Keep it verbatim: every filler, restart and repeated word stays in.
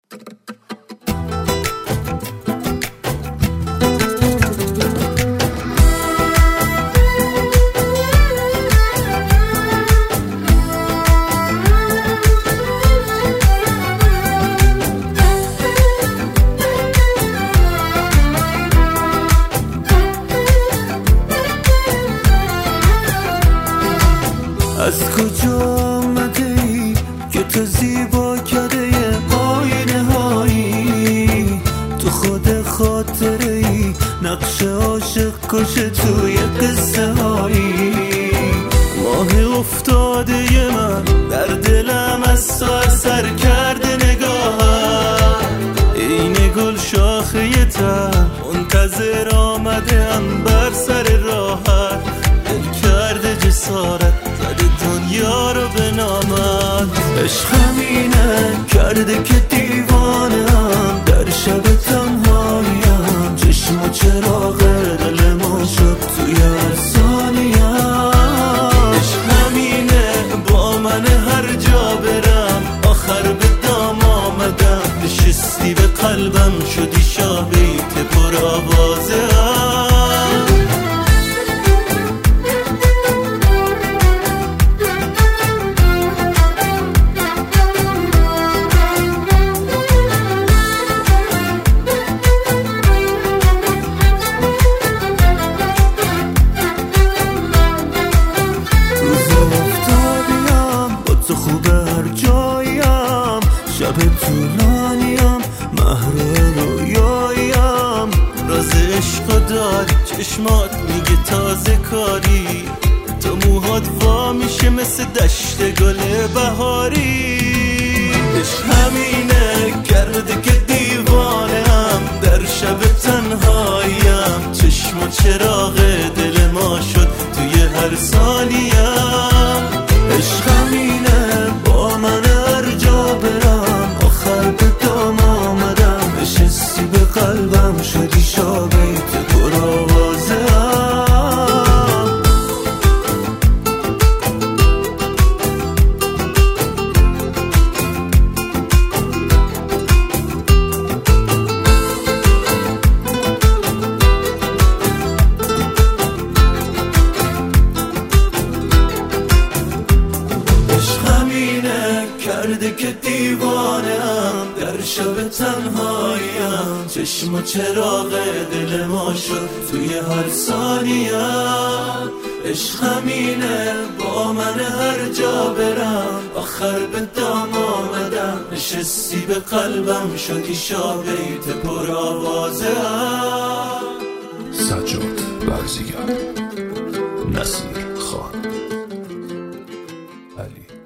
از کجا آمده ای که تو زیبا کرده آینه هایی، تو خود خاطره ای نقش عاشق کشه توی قصه هایی. ماه افتاده من در دلم از تو اثر کرده نگاهم، این گل شاخه تر منتظر آمده ام بر سر راحت، دل کرده جسارت دنیا رو به نامت. عشق همینه کرده که دیوانم، در شب تنهاییم چشم و چراغ دل ما شد توی هر ثانیم. عشق همینه با من هر جا برم آخر به دام آمدم، نشستی به قلبم شدی شاه بیت پر آوازه. شب طولانیم محر رویایم، راز عشق داری چشمات میگه تازه کاری، تو موهات وا میشه مثل دشت گل بهاری. عشق همینه کرده که دیوانم، در شب تنهاییم چشم و چراغ دل ما شد توی هر ثانیم. عشق همینه با من هر جا برم آخر به دام آمدم، نشستی به قلبم شدی شاه بیت پر آوازه. کرده که دیوانم، در شب تنهاییم چشم و چراغ دل ما شد توی هر ثانیم. عشق همینه با من هر جا برم آخر به دام آمدم، نشستی به قلبم شدی شاه بیت پر آوازه. سجاد برزیگر، نصیر خان، علی